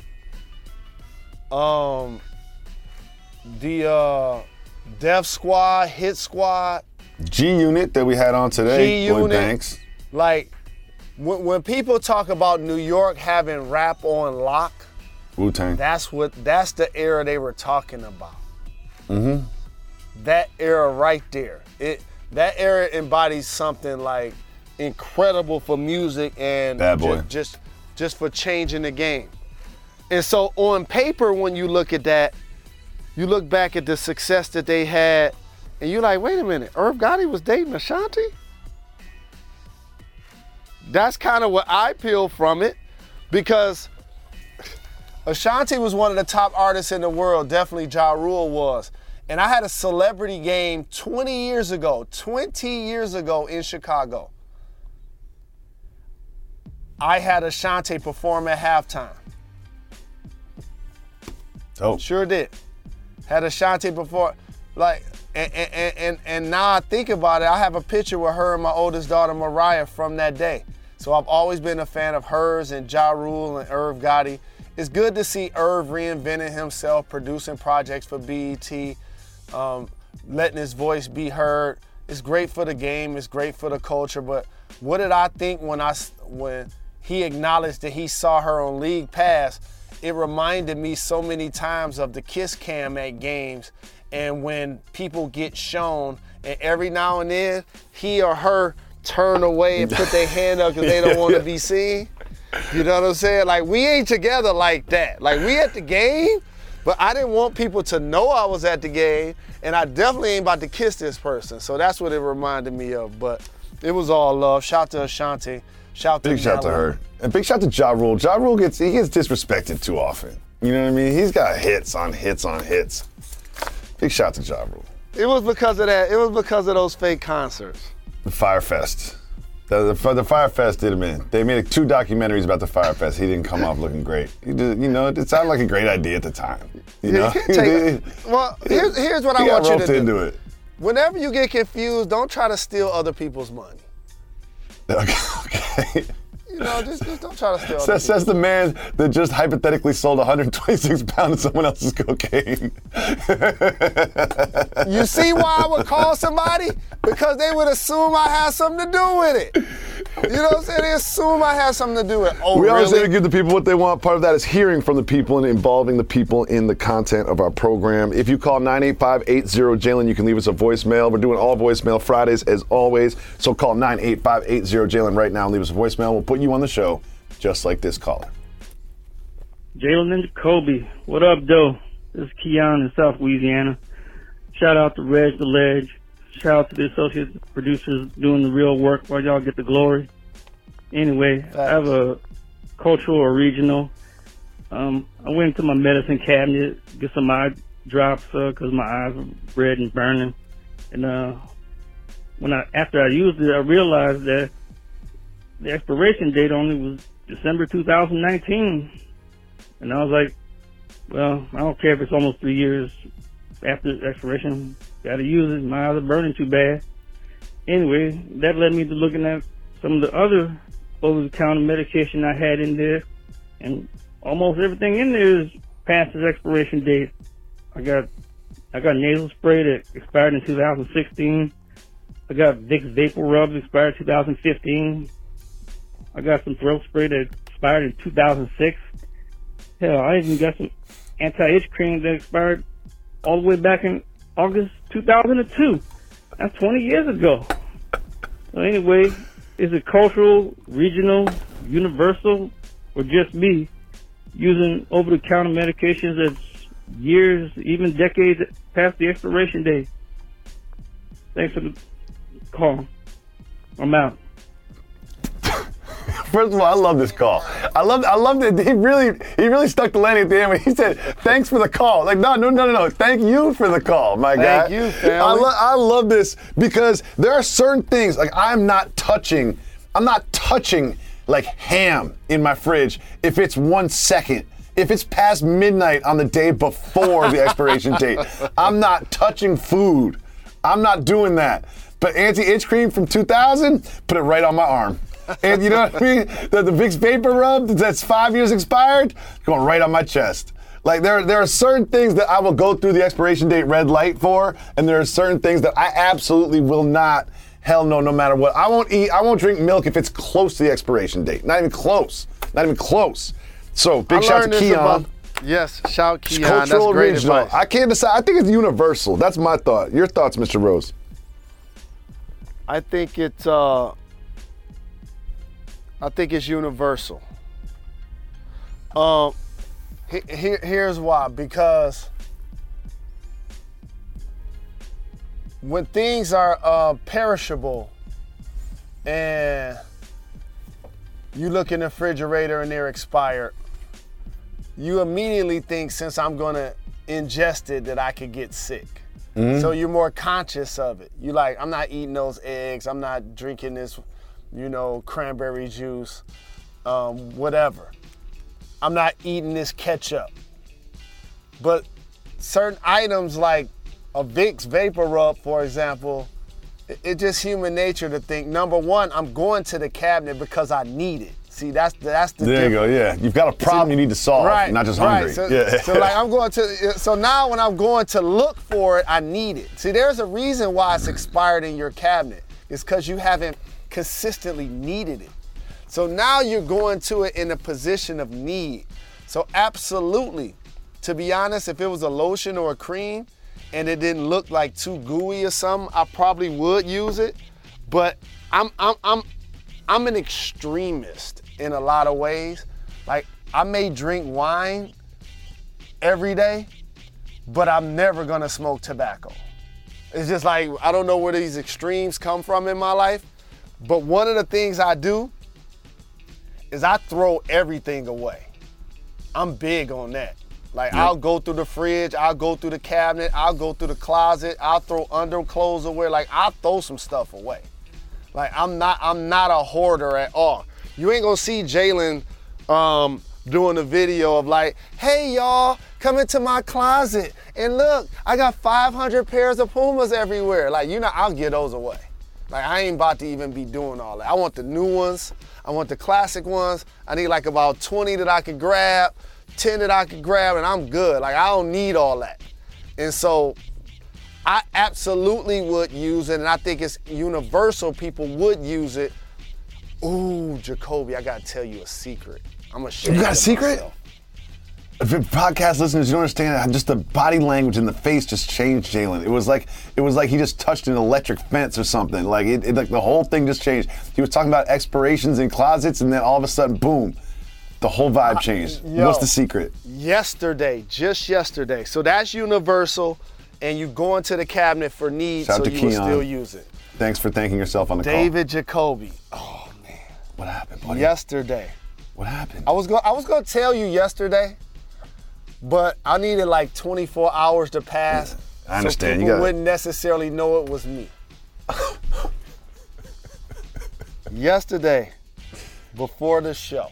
um, the uh, Def Squad, Hit Squad, G-Unit that we had on today, Lloyd G-Unit. Banks. Like, when, when people talk about New York having rap on lock, Wu-Tang. that's what that's the era they were talking about. Mm-hmm. That era right there. It that era embodies something like incredible for music and Bad Boy. Just, just just for changing the game. And so on paper, when you look at that, you look back at the success that they had, and you're like, wait a minute, Irv Gotti was dating Ashanti? That's kind of what I peel from it, because Ashanti was one of the top artists in the world, definitely Ja Rule was. And I had a celebrity game twenty years ago, twenty years ago in Chicago. I had Ashanti perform at halftime. Oh. Sure did. Had Ashanti perform, like, and, and, and, and now I think about it, I have a picture with her and my oldest daughter, Mariah, from that day. So I've always been a fan of hers and Ja Rule and Irv Gotti. It's good to see Irv reinventing himself, producing projects for B E T, um, letting his voice be heard. It's great for the game, it's great for the culture, but what did I think when I when he acknowledged that he saw her on League Pass? It reminded me so many times of the kiss cam at games, and when people get shown, and every now and then he or her turn away and put their hand up because they don't want to be seen. You know what I'm saying? Like, we ain't together like that. Like, we at the game, but I didn't want people to know I was at the game, and I definitely ain't about to kiss this person. So that's what it reminded me of. But it was all love. Shout to Ashanti. Shout to Big shout to Nelly. her. And big shout to Ja Rule. Ja Rule gets he gets disrespected too often. You know what I mean? He's got hits on hits on hits. Big shout to Ja Rule. It was because of that. It was because of those fake concerts. The Fyre Fest. The, the, the Fyre Fest did him in. They made two documentaries about the Fyre Fest. He didn't come off looking great. He did, you know, it sounded like a great idea at the time. You know? Take, well, here's, here's what he I got want you roped to do. into it. Whenever you get confused, don't try to steal other people's money. Okay. okay. You know, just, just don't try to steal. Says, says the man that just hypothetically sold one hundred twenty-six pounds of someone else's cocaine. You see why I would call somebody? Because they would assume I had something to do with it. You know what I'm saying? They assume I had something to do with it. Oh, we always really? say to give the people what they want. Part of that is hearing from the people and involving the people in the content of our program. If you call nine eight five, eight zero, Jalen, you can leave us a voicemail. We're doing all voicemail Fridays as always. So call nine eight five, eight zero, Jalen right now and leave us a voicemail. We'll put you on the show just like this caller. Jalen and Jacoby, what up, though? This is Keon in South Louisiana. Shout out to Reg the Ledge. Shout out to the associate producers doing the real work while y'all get the glory. Anyway, I have a cultural or regional. Um, I went into my medicine cabinet, get some eye drops because uh, my eyes are red and burning. And uh, when I after I used it, I realized that the expiration date on it was December two thousand nineteen. And I was like, well, I don't care if it's almost three years after the expiration. Got to use it. My eyes are burning too bad. Anyway, that led me to looking at some of the other over-the-counter medication I had in there, and almost everything in there is past its expiration date. I got I got nasal spray that expired in two thousand sixteen. I got Vicks Vapor Rubs expired two thousand fifteen. I got some throat spray that expired in two thousand six. Hell, I even got some anti-itch cream that expired all the way back in August two thousand two. That's twenty years ago. So anyway, is it cultural, regional, universal, or just me using over-the-counter medications that's years, even decades past the expiration date? Thanks for the call. I'm out. First of all, I love this call. I love, I love that he really, he really stuck the landing at the end when he said, "Thanks for the call." Like, no, no, no, no, no. Thank you for the call, my guy. Thank you, family. I, lo- I love this because there are certain things like I'm not touching. I'm not touching like ham in my fridge if it's one second. If it's past midnight on the day before the expiration date, I'm not touching food. I'm not doing that. But anti-itch cream from two thousand, put it right on my arm. And you know what I mean? The, the Vicks Vapor Rub that's five years expired, going right on my chest. Like there, there are certain things that I will go through the expiration date red light for, and there are certain things that I absolutely will not. Hell no, no matter what. I won't eat. I won't drink milk if it's close to the expiration date. Not even close. Not even close. So big I shout to learned this Keon. about- Yes, shout It's Keon. That's cultural great original. advice. I can't decide. I think it's universal. That's my thought. Your thoughts, Mister Rose? I think it's uh I think it's universal. Um he, he, here's why. Because when things are uh, perishable and you look in the refrigerator and they're expired, you immediately think, since I'm gonna ingest it, that I could get sick. Mm-hmm. So you're more conscious of it. You like, I'm not eating those eggs. I'm not drinking this, you know, cranberry juice, um, whatever. I'm not eating this ketchup. But certain items like a Vicks Vapor Rub, for example, it, it's just human nature to think, number one, I'm going to the cabinet because I need it. See, that's that's the There difference. you go, yeah. You've got a problem you need to solve, Right, not just right. hungry. So, yeah. so like I'm going to, so now when I'm going to look for it, I need it. See, there's a reason why it's expired in your cabinet. It's because you haven't consistently needed it. So now you're going to it in a position of need. So absolutely, to be honest, if it was a lotion or a cream and it didn't look like too gooey or something, I probably would use it. But I'm I'm I'm I'm an extremist in a lot of ways. Like, I may drink wine every day, but I'm never gonna smoke tobacco. It's just like, I don't know where these extremes come from in my life, but one of the things I do is I throw everything away. I'm big on that. Like, yep. I'll go through the fridge, I'll go through the cabinet, I'll go through the closet, I'll throw underclothes away. Like, I'll throw some stuff away. Like, I'm not, I'm not a hoarder at all. You ain't gonna see Jalen um, doing a video of like, hey y'all, come into my closet and look, I got five hundred pairs of Pumas everywhere. Like, you know, I'll get those away. Like, I ain't about to even be doing all that. I want the new ones. I want the classic ones. I need like about twenty that I could grab, ten that I could grab, and I'm good. Like, I don't need all that. And so I absolutely would use it, and I think it's universal. People would use it. Ooh, Jacoby, I gotta tell you a secret. I'm ashamed. You got a of secret? myself. If you're podcast listeners, you don't understand how just the body language and the face just changed Jalen. It was like it was like he just touched an electric fence or something. Like it, it like the whole thing just changed. He was talking about expirations in closets, and then all of a sudden, boom, the whole vibe changed. Yo, What's the secret? Yesterday, just yesterday. So that's universal, and you go into the cabinet for needs, Shout so to you will Keon. still use it. Thanks for thanking yourself on the David Jacoby. Oh man. call. What happened, buddy? Yesterday. What happened? I was going I was going to tell you yesterday, but I needed like twenty-four hours to pass. I understand. So You people got it. wouldn't necessarily know it was me. Yesterday, before the show,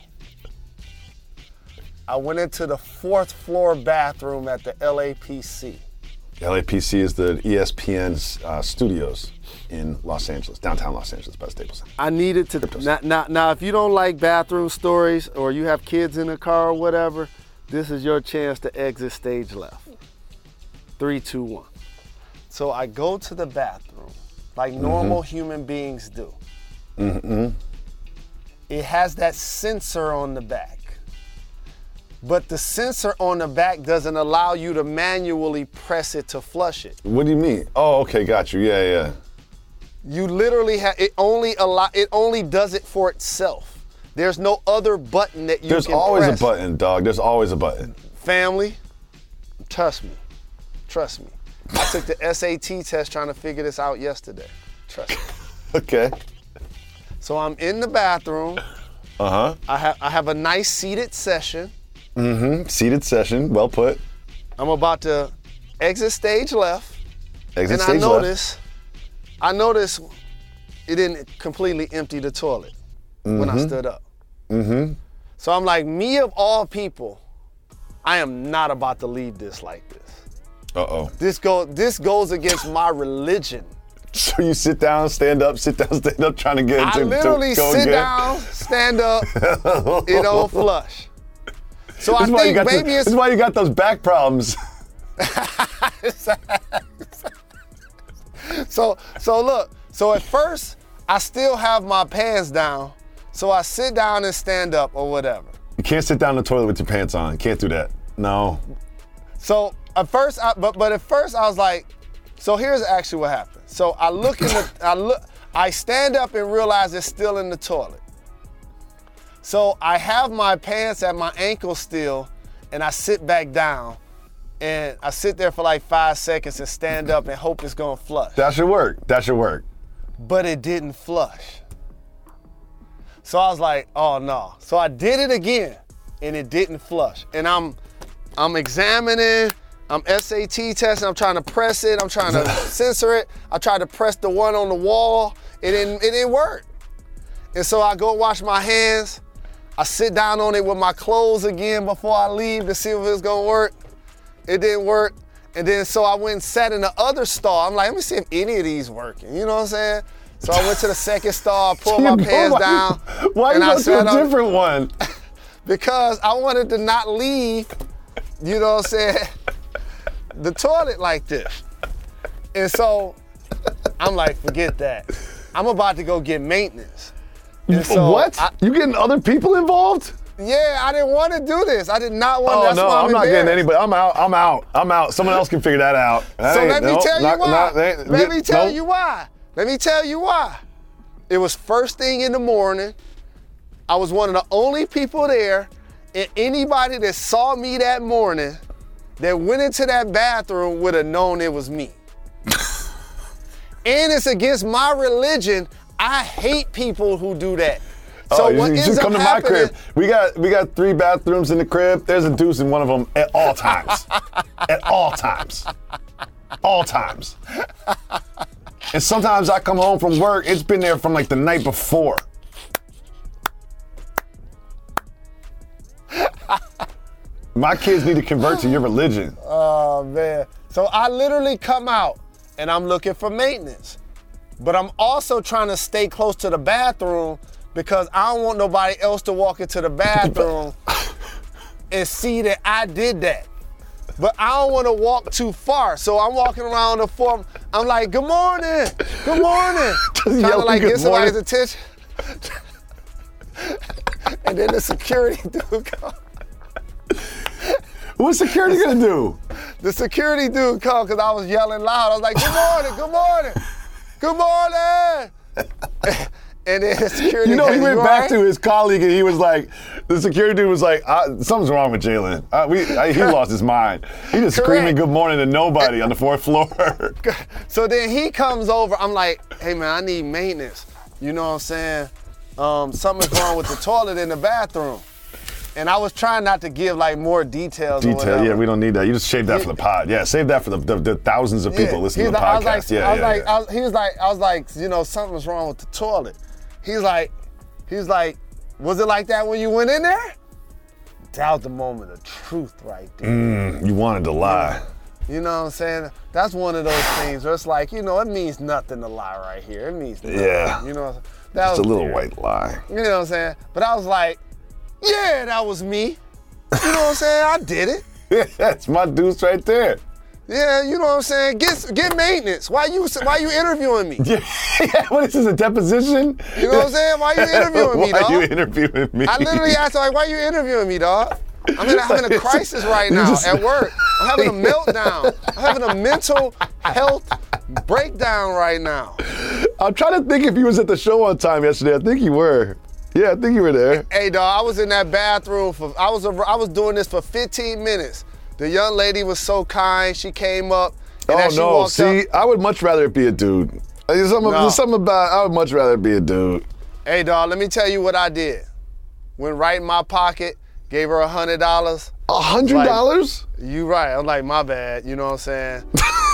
I went into the fourth floor bathroom at the L A P C. L A P C is the E S P N's uh, studios in Los Angeles, downtown Los Angeles by Staples Center. I needed to, now, now, now if you don't like bathroom stories or you have kids in the car or whatever, this is your chance to exit stage left. Three, two, one. So I go to the bathroom like normal mm-hmm. human beings do. Mm-hmm. It has that sensor on the back. But the sensor on the back doesn't allow you to manually press it to flush it. What do you mean? Oh, okay, got you. Yeah, yeah. You literally have, it only allow, it only does it for itself. There's no other button that you There's can always press. a button, dog. There's always a button. Family, trust me, trust me. I took the S A T test trying to figure this out yesterday. Trust me. Okay. So I'm in the bathroom. Uh-huh. I have I have a nice seated session. Mm-hmm. Seated session. Well put. I'm about to exit stage left. Exit and stage I left. notice, I notice it didn't completely empty the toilet Mm-hmm. when I stood up. Mm-hmm. So I'm like, me of all people, I am not about to leave this like this. Uh-oh. This go this goes against my religion. So you sit down, stand up, sit down, stand up, trying to get I into literally to go sit again. down, stand up, it don't flush. So This I is why you think got maybe the, it's This is why you got those back problems. so so look, so at first I still have my pants down, so I sit down and stand up or whatever. You can't sit down in the toilet with your pants on. Can't do that. No. So at first, I, but but at first I was like, so here's actually what happened. So I look in the, I look, I stand up and realize it's still in the toilet. So I have my pants at my ankle still, and I sit back down, and I sit there for like five seconds and stand up and hope it's gonna flush. That should work. That should work. But it didn't flush. So I was like, oh no. So I did it again, and it didn't flush. And I'm, I'm examining, I'm S A T testing, I'm trying to press it, I'm trying to censor it. I tried to press the one on the wall, it didn't, it didn't work. And so I go wash my hands, I sit down on it with my clothes again before I leave to see if it's gonna work. It didn't work. And then so I went and sat in the other stall. I'm like, let me see if any of these working, you know what I'm saying? So I went to the second stall, pulled my pants down. Why and you I go to sat a on- different one? Because I wanted to not leave, you know what I'm saying, the toilet like this. And so I'm like, forget that. I'm about to go get maintenance. And so what? I- you getting other people involved? Yeah, I didn't want to do this. I did not want. Oh that's no, why I'm not getting embarrassed. anybody. I'm out. I'm out. I'm out. Someone else can figure that out. So Hey, let me nope, tell you not- why. not- they- let me tell nope. you why. Let me tell you why. It was first thing in the morning. I was one of the only people there, and anybody that saw me that morning that went into that bathroom would have known it was me. And it's against my religion. I hate people who do that. So oh, you, what you ends should up come to my happening- crib. We got we got three bathrooms in the crib. There's a deuce in one of them at all times. At all times. All times. And sometimes I come home from work, it's been there from like the night before. My kids need to convert to your religion. Oh man. So I literally come out and I'm looking for maintenance. But I'm also trying to stay close to the bathroom because I don't want nobody else to walk into the bathroom and see that I did that. But I don't want to walk too far. So I'm walking around the floor. I'm like, good morning, good morning. Trying to yelling like good get somebody's morning. attention. And then the security dude comes. What's security gonna do? The security dude come because I was yelling loud. I was like, good morning, good morning, good morning. And then the security You know, he guy, went "You back all to right?" his colleague and he was like, the security dude was like, uh, something's wrong with Jalen. Uh, we, I, he lost his mind. He just Correct. screaming good morning to nobody on the fourth floor. So then he comes over. I'm like, hey man, I need maintenance. You know what I'm saying? Um, something's wrong with the toilet in the bathroom. And I was trying not to give like more details. or Detail, whatever. yeah, we don't need that. You just save that for the pod. Yeah, save that for the, the, the thousands of people Yeah. listening He's to the like- I podcast. was like, yeah, I was yeah, like, yeah. I was, he was like, I was like, you know, something's wrong with the toilet. He's like, he's like, was it like that when you went in there? That was the moment of truth right there. Mm, you wanted to lie. You know what I'm saying? That's one of those things where it's like, you know, it means nothing to lie right here. It means nothing. Yeah. You know, that Just was a little weird. white lie. You know what I'm saying? But I was like, yeah, that was me. You know what I'm saying? I did it. Yeah, that's my deuce right there. Yeah, you know what I'm saying? Get get maintenance. Why you why you interviewing me? Yeah, yeah, what is this, a deposition? You know what I'm saying? Why you interviewing me, Why dog? you interviewing me? I literally asked her, like, why you interviewing me, dog? I'm in, having a crisis right You now just- at work. I'm having a meltdown. I'm having a mental health breakdown right now. I'm trying to think if you was at the show on time yesterday. I think you were. Yeah, I think you were there. Hey, dog, I was in that bathroom for, I was I was doing this for fifteen minutes. The young lady was so kind. She came up And oh as she no! walked See, up, I would much rather it be a dude. There's something, No. there's something about I would much rather it be a dude. hey, dog, let me tell you what I did. Went right in my pocket, gave her a hundred dollars. A hundred dollars? You right. I'm like, my bad. You know what I'm saying?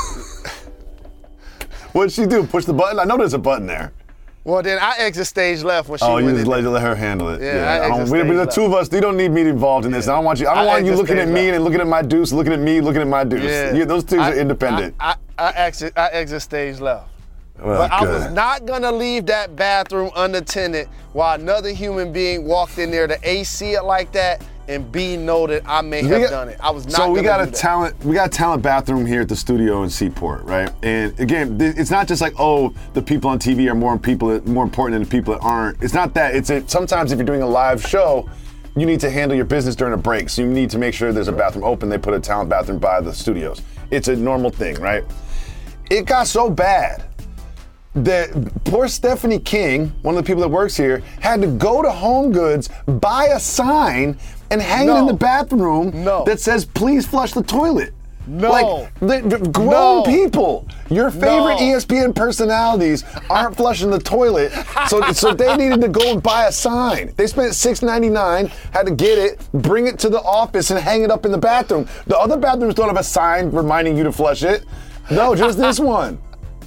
What'd she do? Push the button? I know there's a button there. Well, then I exit stage left when she Oh, went you in just let, there. let her handle it. Yeah, I I don't, exit we, stage the left. two of us, you don't need me involved in this. I don't want you. I don't I want you exit looking at stage me left. and looking at my deuce, looking at me, looking at my deuce. Yeah. You, those two I- are independent. I, I, I exit. I exit stage left. Well, But I good. was not gonna leave that bathroom unattended while another human being walked in there to A C it like that and B know that I may We have got- done it. I was not So we gonna got do a that. talent. We got a talent bathroom here at the studio in Seaport, right? And again, th- it's not just like, oh, the people on T V are more people more important than the people that aren't. It's not that. It's a, sometimes if you're doing a live show, you need to handle your business during a break. So you need to make sure there's a bathroom open. They put a talent bathroom by the studios. It's a normal thing, right? It got so bad that poor Stephanie King, one of the people that works here, had to go to Home Goods, buy a sign, and hang it in No. the bathroom No. that says, please flush the toilet. No. Like, the, the grown No. people, your favorite No. E S P N personalities aren't flushing the toilet, so, so they needed to go and buy a sign. They spent six ninety-nine, had to get it, bring it to the office, and hang it up in the bathroom. The other bathrooms don't have a sign reminding you to flush it. No, just this one.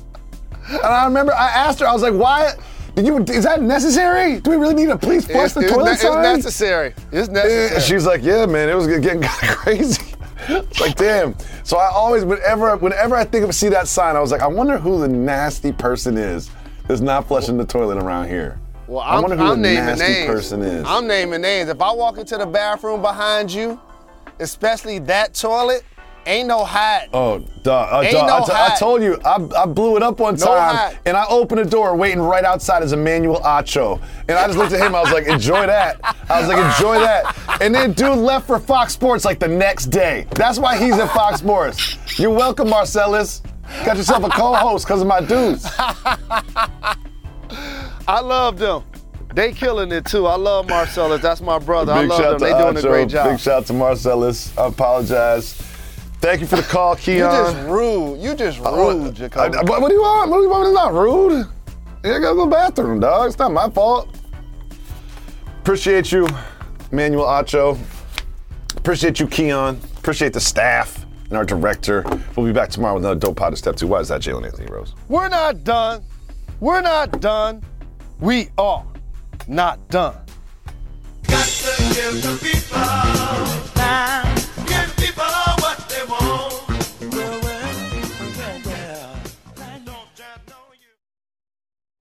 And I remember I asked her, I was like, why? Did you, is that necessary? Do we really need to please flush It's, the it's, toilet ne- it's sign? necessary. It's necessary. And she's like, yeah, man, it was getting kind of crazy. It's like, damn. So I always, whenever, whenever I think of see that sign, I was like, I wonder who the nasty person is that's not flushing the toilet around here. Well, I I'm, wonder who I'm the naming nasty names. person is. I'm naming names. If I walk into the bathroom behind you, especially that toilet, ain't no hiding. Oh, duh. Uh, Ain't duh. no I, t- I hide. told you, I, I blew it up one No time, hide. and I opened the door waiting right outside as Emmanuel Acho. And I just looked at him, I was like, enjoy that. I was like, enjoy that. And then dude left for Fox Sports like the next day. That's why he's at Fox Sports. You're welcome, Marcellus. Got yourself a co-host because of my dudes. I love them. They killing it too. I love Marcellus. That's my brother. I Big love shout them. to They doing a Acho. great job. Big shout to Marcellus. I apologize. Thank you for the call, Keon. You just rude. You just rude, Jacoby. I- I- what do you want? What do you want? It's not rude. Yeah, I gotta go to the bathroom, dog. It's not my fault. Appreciate you, Emmanuel Acho. Appreciate you, Keon. Appreciate the staff and our director. We'll be back tomorrow with another Dope Pod to Step Two. Why is that, Jalen Anthony Rose? We're not done. We're not done. We are not done. Got to give the people time.